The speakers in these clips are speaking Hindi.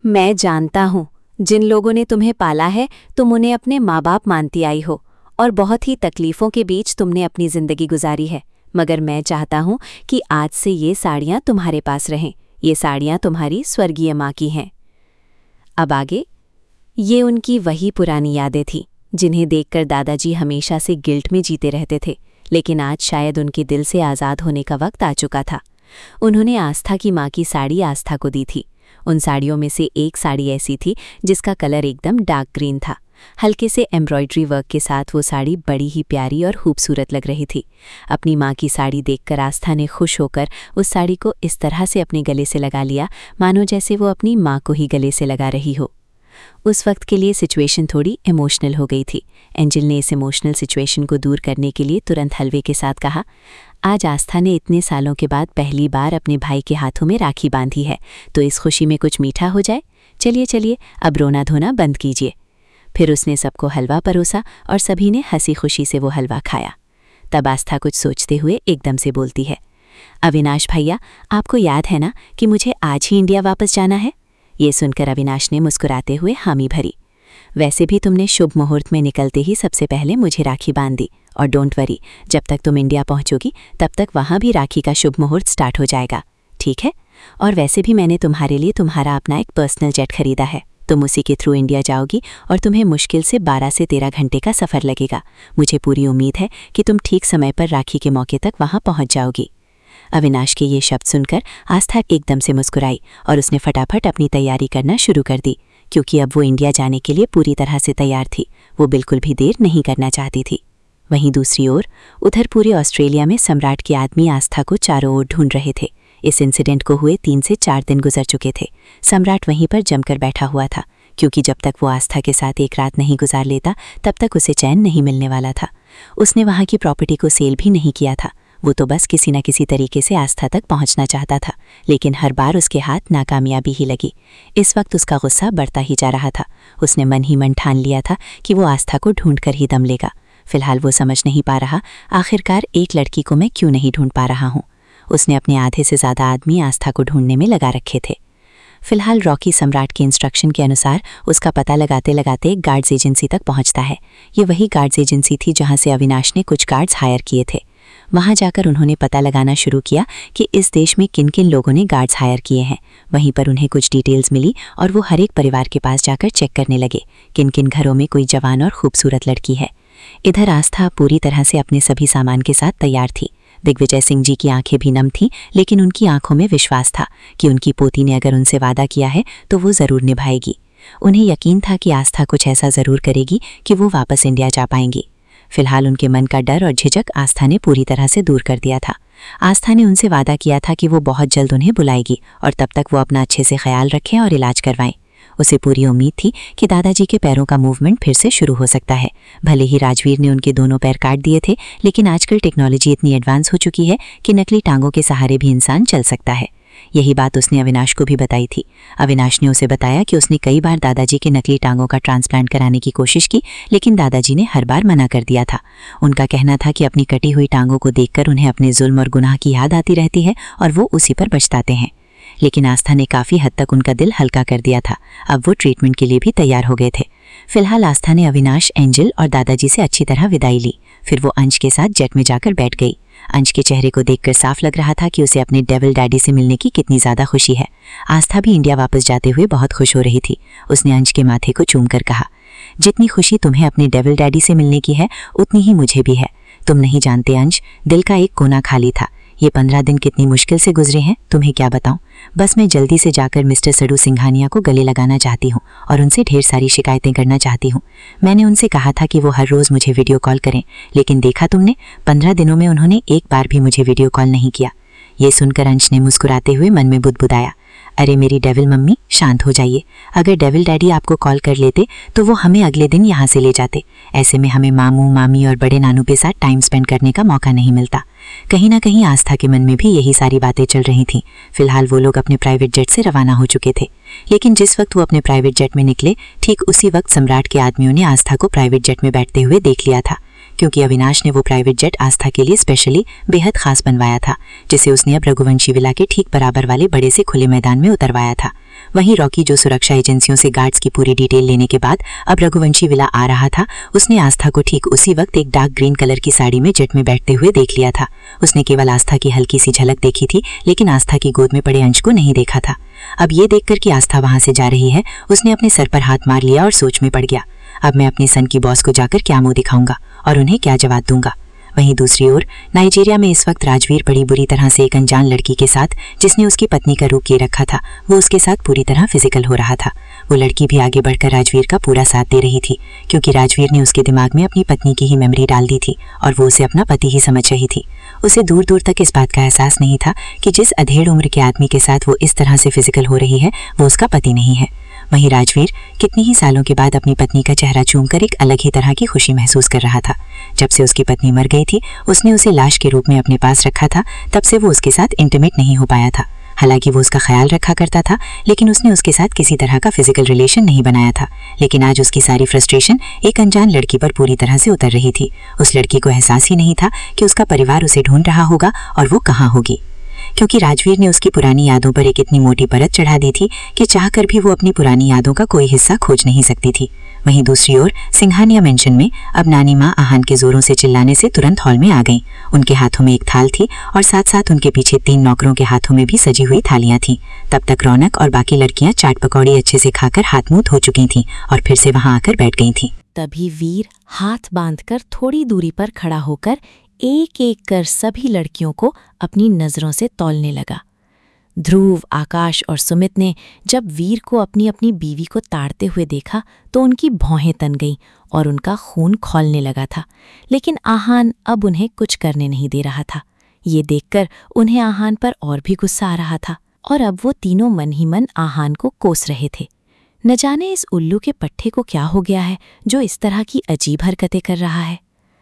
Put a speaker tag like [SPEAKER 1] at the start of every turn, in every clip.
[SPEAKER 1] मैं जानता हूँ, जिन लोगों ने तुम्हें पाला है तुम उन्हें अपने माँ बाप मानती आई हो और बहुत ही तकलीफ़ों के बीच तुमने अपनी ज़िंदगी गुजारी है। मगर मैं चाहता हूँ कि आज से ये साड़ियाँ तुम्हारे पास रहें। ये साड़ियाँ तुम्हारी स्वर्गीय माँ की हैं। अब आगे, ये उनकी वही पुरानी यादें थीं जिन्हें देखकर दादाजी हमेशा से गिल्ट में जीते रहते थे, लेकिन आज शायद उनके दिल से आज़ाद होने का वक्त आ चुका था। उन्होंने आस्था की माँ की साड़ी आस्था को दी थी। उन साड़ियों में से एक साड़ी ऐसी थी जिसका कलर एकदम डार्क ग्रीन था। हल्के से एम्ब्रॉयडरी वर्क के साथ वो साड़ी बड़ी ही प्यारी और खूबसूरत लग रही थी। अपनी माँ की साड़ी देखकर आस्था ने खुश होकर उस साड़ी को इस तरह से अपने गले से लगा लिया मानो जैसे वो अपनी माँ को ही गले से लगा रही हो। उस वक्त के लिए सिचुएशन थोड़ी इमोशनल हो गई थी। एंजल ने इस इमोशनल सिचुएशन को दूर करने के लिए तुरंत हलवे के साथ कहा, आज आस्था ने इतने सालों के बाद पहली बार अपने भाई के हाथों में राखी बांधी है, तो इस खुशी में कुछ मीठा हो जाए। चलिए चलिए, अब रोना धोना बंद कीजिए। फिर उसने सबको हलवा परोसा और सभी ने हंसी खुशी से वो हलवा खाया। तब आस्था कुछ सोचते हुए एकदम से बोलती है, अविनाश भैया, आपको याद है ना कि मुझे आज ही इंडिया वापस जाना है? ये सुनकर अविनाश ने मुस्कुराते हुए हामी भरी। वैसे भी तुमने शुभ मुहूर्त में निकलते ही सबसे पहले मुझे राखी बांध दी, और डोंट वरी, जब तक तुम इंडिया पहुंचोगी तब तक वहां भी राखी का शुभ मुहूर्त स्टार्ट हो जाएगा, ठीक है? और वैसे भी मैंने तुम्हारे लिए तुम्हारा अपना एक पर्सनल जेट खरीदा है। तुम उसी के थ्रू इंडिया जाओगी और तुम्हें मुश्किल से 12 से 13 घंटे का सफ़र लगेगा। मुझे पूरी उम्मीद है कि तुम ठीक समय पर राखी के मौके तक वहां पहुंच जाओगी। अविनाश के ये शब्द सुनकर आस्था एकदम से मुस्कुराई और उसने फटाफट अपनी तैयारी करना शुरू कर दी, क्योंकि अब वो इंडिया जाने के लिए पूरी तरह से तैयार थी। वो बिल्कुल भी देर नहीं करना चाहती थी। वहीं दूसरी ओर उधर पूरे ऑस्ट्रेलिया में सम्राट के आदमी आस्था को चारों ओर ढूंढ रहे थे। इस इंसिडेंट को हुए 3 से 4 दिन गुजर चुके थे। सम्राट वहीं पर जमकर बैठा हुआ था, क्योंकि जब तक वो आस्था के साथ एक रात नहीं गुजार लेता तब तक उसे चैन नहीं मिलने वाला था। उसने वहाँ की प्रॉपर्टी को सेल भी नहीं किया था। वो तो बस किसी न किसी तरीके से आस्था तक पहुंचना चाहता था, लेकिन हर बार उसके हाथ नाकामयाबी ही लगी। इस वक्त उसका गुस्सा बढ़ता ही जा रहा था। उसने मन ही मन ठान लिया था कि वो आस्था को ढूंढ कर ही दम लेगा। फिलहाल वो समझ नहीं पा रहा, आखिरकार एक लड़की को मैं क्यों नहीं ढूंढ पा रहा हूँ। उसने अपने आधे से ज़्यादा आदमी आस्था को ढूंढने में लगा रखे थे। फिलहाल रॉकी सम्राट के इंस्ट्रक्शन के अनुसार उसका पता लगाते लगाते गार्ड्स एजेंसी तक पहुंचता है। ये वही गार्ड्स एजेंसी थी जहां से अविनाश ने कुछ गार्ड्स हायर किए थे। वहां जाकर उन्होंने पता लगाना शुरू किया कि इस देश में किन किन लोगों ने गार्ड्स हायर किए हैं। वहीं पर उन्हें कुछ डिटेल्स मिली और वो हर एक परिवार के पास जाकर चेक करने लगे किन किन घरों में कोई जवान और खूबसूरत लड़की है। इधर आस्था पूरी तरह से अपने सभी सामान के साथ तैयार थी। दिग्विजय सिंह जी की आंखें भी नम थीं, लेकिन उनकी आंखों में विश्वास था कि उनकी पोती ने अगर उनसे वादा किया है तो वो ज़रूर निभाएगी। उन्हें यकीन था कि आस्था कुछ ऐसा ज़रूर करेगी कि वो वापस इंडिया जा पाएंगी। फिलहाल उनके मन का डर और झिझक आस्था ने पूरी तरह से दूर कर दिया था। आस्था ने उनसे वादा किया था कि वो बहुत जल्द उन्हें बुलाएगी और तब तक वो अपना अच्छे से ख्याल रखें और इलाज करवाएं। उसे पूरी उम्मीद थी कि दादाजी के पैरों का मूवमेंट फिर से शुरू हो सकता है। भले ही राजवीर ने उनके दोनों पैर काट दिए थे, लेकिन आजकल टेक्नोलॉजी इतनी एडवांस हो चुकी है कि नकली टांगों के सहारे भी इंसान चल सकता है। यही बात उसने अविनाश को भी बताई थी। अविनाश ने उसे बताया कि उसने कई बार दादाजी के नकली टांगों का ट्रांसप्लांट कराने की कोशिश की, लेकिन दादाजी ने हर बार मना कर दिया था। उनका कहना था कि अपनी कटी हुई टांगों को देखकर उन्हें अपने जुल्म और गुनाह की याद आती रहती है और वो उसी पर पछताते हैं। लेकिन आस्था ने काफ़ी हद तक उनका दिल हल्का कर दिया था। अब वो ट्रीटमेंट के लिए भी तैयार हो गए थे। फिलहाल आस्था ने अविनाश, एंजल और दादाजी से अच्छी तरह विदाई ली। फिर वो अंश के साथ जेट में जाकर बैठ गई। अंश के चेहरे को देखकर साफ लग रहा था कि उसे अपने डेविल डैडी से मिलने की कितनी ज़्यादा खुशी है। आस्था भी इंडिया वापस जाते हुए बहुत खुश हो रही थी। उसने अंश के माथे को चूमकर कहा, जितनी खुशी तुम्हें अपने डेविल डैडी से मिलने की है उतनी ही मुझे भी है। तुम नहीं जानते अंश, दिल का एक कोना खाली था। ये 15 दिन कितनी मुश्किल से गुजरे हैं तुम्हें क्या बताऊं। बस मैं जल्दी से जाकर मिस्टर सडू सिंघानिया को गले लगाना चाहती हूँ और उनसे ढेर सारी शिकायतें करना चाहती हूँ। मैंने उनसे कहा था कि वो हर रोज़ मुझे वीडियो कॉल करें, लेकिन देखा तुमने, 15 दिनों में उन्होंने एक बार भी मुझे वीडियो कॉल नहीं किया। ये सुनकर अंश ने मुस्कुराते हुए मन में बुदबुदाया, अरे मेरी डेविल मम्मी, शांत हो जाइए। अगर डेविल डैडी आपको कॉल कर लेते तो वो हमें अगले दिन यहाँ से ले जाते। ऐसे में हमें मामू, मामी और बड़े नानू के साथ टाइम स्पेंड करने का मौका नहीं मिलता। कहीं ना कहीं आस्था के मन में भी यही सारी बातें चल रही थीं। फिलहाल वो लोग अपने प्राइवेट जेट से रवाना हो चुके थे, लेकिन जिस वक्त वो अपने प्राइवेट जेट में निकले, ठीक उसी वक्त सम्राट के आदमियों ने आस्था को प्राइवेट जेट में बैठते हुए देख लिया था,
[SPEAKER 2] क्योंकि अविनाश ने वो प्राइवेट जेट आस्था के लिए स्पेशली बेहद खास बनवाया था, जिसे उसने अब रघुवंशी विला के ठीक बराबर वाले बड़े से खुले मैदान में उतरवाया था। वहीं रॉकी, जो सुरक्षा एजेंसियों से गार्ड्स की पूरी डिटेल लेने के बाद अब रघुवंशी विला आ रहा था, उसने आस्था को ठीक उसी वक्त एक डार्क ग्रीन कलर की साड़ी में जेट में बैठते हुए देख लिया था। उसने केवल आस्था की हल्की सी झलक देखी थी, लेकिन आस्था की गोद में पड़े अंश को नहीं देखा था। अब ये देखकर कि आस्था वहां से जा रही है, उसने अपने सर पर हाथ मार लिया और सोच में पड़ गया, अब मैं अपने सन की बॉस को जाकर क्या मुंह दिखाऊंगा और उन्हें क्या जवाब दूंगा। वहीं दूसरी ओर नाइजीरिया में इस वक्त राजवीर बड़ी बुरी तरह से एक अनजान लड़की के साथ, जिसने उसकी पत्नी का रूप किए रखा था, वो उसके साथ पूरी तरह फिजिकल हो रहा था। वो लड़की भी आगे बढ़कर राजवीर का पूरा साथ दे रही थी, क्योंकि राजवीर ने उसके दिमाग में अपनी पत्नी की ही मेमोरी डाल दी थी और वो उसे अपना पति ही समझ रही थी। उसे दूर दूर तक इस बात का एहसास नहीं था कि जिस अधेड़ उम्र के आदमी के साथ वो इस तरह से फिजिकल हो रही है, वो उसका पति नहीं है। वहीं राजवीर कितनी ही सालों के बाद अपनी पत्नी का चेहरा चूमकर एक अलग ही तरह की खुशी महसूस कर रहा था। जब से उसकी पत्नी मर गई थी, उसने उसे लाश के रूप में अपने पास रखा था, तब से वो उसके साथ इंटीमेट नहीं हो पाया था। हालांकि वो उसका ख्याल रखा करता था, लेकिन उसने उसके साथ किसी तरह का फिजिकल रिलेशन नहीं बनाया था। लेकिन आज उसकी सारी फ्रस्ट्रेशन एक अनजान लड़की पर पूरी तरह से उतर रही थी। उस लड़की को एहसास ही नहीं था कि उसका परिवार उसे ढूंढ रहा होगा और वो कहाँ होगी, क्योंकि राजवीर ने उसकी पुरानी यादों पर एक इतनी मोटी परत चढ़ा दी थी कि चाहकर भी वो अपनी पुरानी यादों का कोई हिस्सा खोज नहीं सकती थी। वहीं दूसरी ओर सिंघानिया मेंशन में अब नानी माँ आहान के जोरों से चिल्लाने से तुरंत हॉल में आ गईं। उनके हाथों में एक थाल थी और साथ साथ उनके पीछे 3 नौकरों के हाथों में भी सजी हुई थालियां थीं। तब तक रौनक और बाकी लड़कियां चाट पकौड़ी अच्छे से खाकर हाथ मुंह धो चुकी थीं और फिर से वहां आकर बैठ गई थीं।
[SPEAKER 1] तभी वीर हाथ बांधकर थोड़ी दूरी पर खड़ा होकर एक एक कर सभी लड़कियों को अपनी नजरों से तौलने लगा। ध्रुव, आकाश और सुमित ने जब वीर को अपनी अपनी बीवी को ताड़ते हुए देखा तो उनकी भौहें तन गईं और उनका खून खौलने लगा था। लेकिन आहान अब उन्हें कुछ करने नहीं दे रहा था। ये देखकर उन्हें आहान पर और भी गुस्सा आ रहा था और अब वो तीनों मन ही मन आहान को कोस रहे थे। न जाने इस उल्लू के पट्टे को क्या हो गया है जो इस तरह की अजीब हरकतें कर रहा है।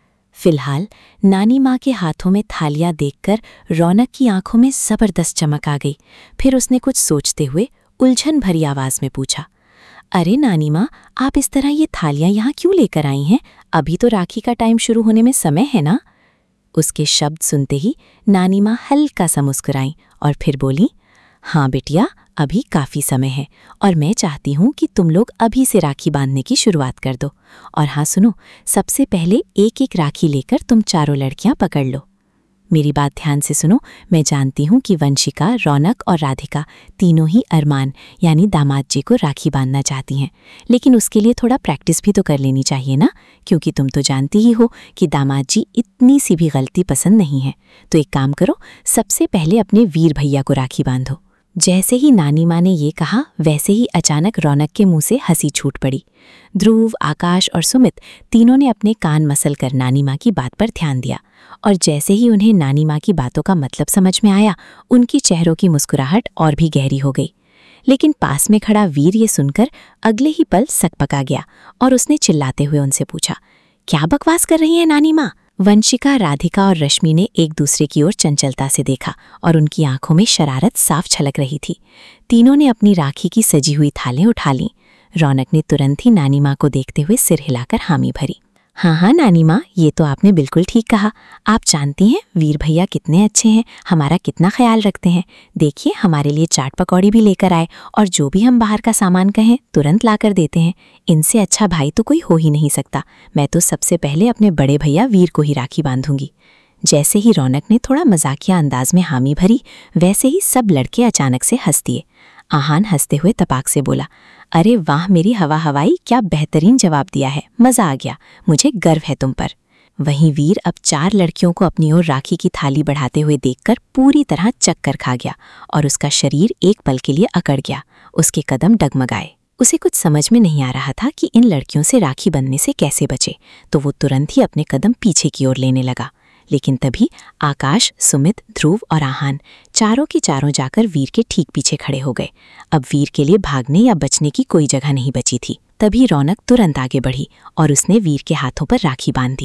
[SPEAKER 1] फिलहाल नानी माँ के हाथों में थालियां देखकर रौनक की आंखों में जबरदस्त चमक आ गई। फिर उसने कुछ सोचते हुए उलझन भरी आवाज में पूछा, अरे नानी माँ, आप इस तरह ये थालियां यहाँ क्यों लेकर आई हैं? अभी तो राखी का टाइम शुरू होने में समय है ना? उसके शब्द सुनते ही नानी माँ हल्का सा मुस्कुराईं और फिर बोली, हाँ बेटिया, अभी काफ़ी समय है और मैं चाहती हूँ कि तुम लोग अभी से राखी बांधने की शुरुआत कर दो। और हाँ सुनो, सबसे पहले एक एक राखी लेकर तुम चारों लड़कियाँ पकड़ लो। मेरी बात ध्यान से सुनो। मैं जानती हूँ कि वंशिका, रौनक और राधिका तीनों ही अरमान यानी दामाद जी को राखी बांधना चाहती हैं, लेकिन उसके लिए थोड़ा प्रैक्टिस भी तो कर लेनी चाहिए ना, क्योंकि तुम तो जानती ही हो कि दामाद जी इतनी सी भी गलती पसंद नहीं है। तो एक काम करो, सबसे पहले अपने वीर भैया को राखी बांधो। जैसे ही नानी माँ ने ये कहा, वैसे ही अचानक रौनक के मुंह से हंसी छूट पड़ी। ध्रुव, आकाश और सुमित तीनों ने अपने कान मसल कर नानी माँ की बात पर ध्यान दिया और जैसे ही उन्हें नानी माँ की बातों का मतलब समझ में आया, उनकी चेहरों की मुस्कुराहट और भी गहरी हो गई। लेकिन पास में खड़ा वीर ये सुनकर अगले ही पल सकपका गया और उसने चिल्लाते हुए उनसे पूछा, क्या बकवास कर रही है नानी माँ? वंशिका, राधिका और रश्मि ने एक दूसरे की ओर चंचलता से देखा और उनकी आंखों में शरारत साफ छलक रही थी। तीनों ने अपनी राखी की सजी हुई थालें उठा लीं। रौनक ने तुरंत ही नानी माँ को देखते हुए सिर हिलाकर हामी भरी। हाँ हाँ नानी माँ, ये तो आपने बिल्कुल ठीक कहा। आप जानती हैं वीर भैया कितने अच्छे हैं, हमारा कितना ख्याल रखते हैं। देखिए, हमारे लिए चाट पकौड़ी भी लेकर आए और जो भी हम बाहर का सामान कहें तुरंत ला कर देते हैं। इनसे अच्छा भाई तो कोई हो ही नहीं सकता। मैं तो सबसे पहले अपने बड़े भैया वीर को ही राखी बांधूंगी। जैसे ही रौनक ने थोड़ा मजाकिया अंदाज में हामी भरी, वैसे ही सब लड़के अचानक से हंस दिए। आहान हंसते हुए तपाक से बोला, अरे वाह मेरी हवा हवाई, क्या बेहतरीन जवाब दिया है, मजा आ गया, मुझे गर्व है तुम पर। वहीं वीर अब 4 लड़कियों को अपनी ओर राखी की थाली बढ़ाते हुए देखकर पूरी तरह चक्कर खा गया और उसका शरीर एक पल के लिए अकड़ गया। उसके कदम डगमगाए। उसे कुछ समझ में नहीं आ रहा था कि इन लड़कियों से राखी बंधने से कैसे बचे, तो वो तुरंत ही अपने कदम पीछे की ओर लेने लगा। लेकिन तभी आकाश, सुमित, ध्रुव और आहान चारों के चारों जाकर वीर के ठीक पीछे खड़े हो गए। अब वीर के लिए भागने या बचने की कोई जगह नहीं बची थी। तभी रौनक तुरंत आगे बढ़ी और उसने वीर के हाथों पर राखी बांध दी।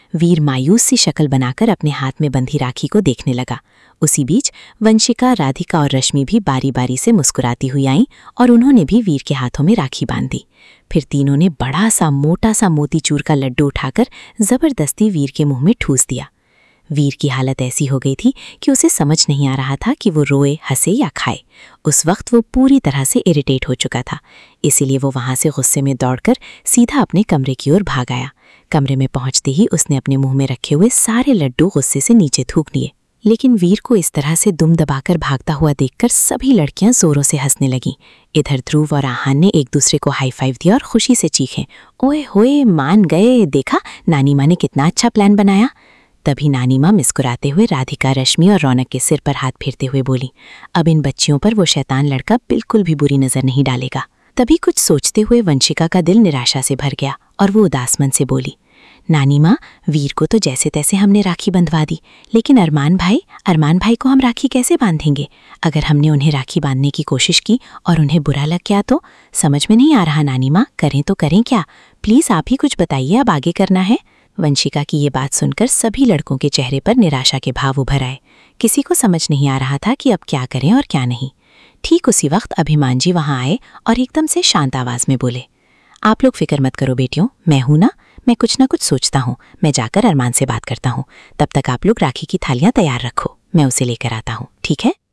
[SPEAKER 2] वीर मायूस सी शक्ल बनाकर अपने हाथ में बंधी राखी को देखने लगा। उसी बीच वंशिका, राधिका और रश्मि भी बारी बारी से मुस्कुराती हुई आईं और उन्होंने भी वीर के हाथों में राखी बांध दी। फिर तीनों ने बड़ा सा मोटा सा मोतीचूर का लड्डू उठाकर जबरदस्ती वीर के मुंह में ठूस दिया। वीर की हालत ऐसी हो गई थी कि उसे समझ नहीं आ रहा था कि वो रोए, हंसे या खाए। उस वक्त वो पूरी तरह से इरिटेट हो चुका था, इसीलिए वो वहां से गुस्से में दौड़कर सीधा अपने कमरे की ओर भाग आया। कमरे में पहुंचते ही उसने अपने मुंह में रखे हुए सारे लड्डू गुस्से से नीचे थूक लिए। लेकिन वीर को इस तरह से दुम दबाकर भागता हुआ देखकर सभी लड़कियां जोरों से हंसने लगीं। इधर ध्रुव और आहान ने एक दूसरे को हाई फाइव दिया और खुशी से चीखे, ओए होए, मान गए, देखा नानी माँ ने कितना अच्छा प्लान बनाया। तभी नानी माँ मुस्कुराते हुए राधिका, रश्मि और रौनक के सिर पर हाथ फेरते हुए बोली, अब इन बच्चियों पर वो शैतान लड़का बिल्कुल भी बुरी नजर नहीं डालेगा। तभी कुछ सोचते हुए वंशिका का दिल निराशा से भर गया और वो उदास मन से बोली, नानी माँ, वीर को तो जैसे तैसे हमने राखी बंधवा दी, लेकिन अरमान भाई को हम राखी कैसे बांधेंगे? अगर हमने उन्हें राखी बांधने की कोशिश की और उन्हें बुरा लग गया तो? समझ में नहीं आ रहा नानी माँ, करें तो करें क्या? प्लीज आप ही कुछ बताइए, अब आगे करना है। वंशिका की ये बात सुनकर सभी लड़कों के चेहरे पर निराशा के भाव उभर आए। किसी को समझ नहीं आ रहा था कि अब क्या करें और क्या नहीं। ठीक उसी वक्त अभिमान जी वहां आए और एकदम से शांत आवाज में बोले, आप लोग फिक्र मत करो बेटियों, मैं हूं ना, मैं कुछ ना कुछ सोचता हूँ। मैं जाकर अरमान से बात करता हूँ। तब तक आप लोग राखी की थालियां तैयार रखो, मैं उसे लेकर आता हूँ, ठीक है?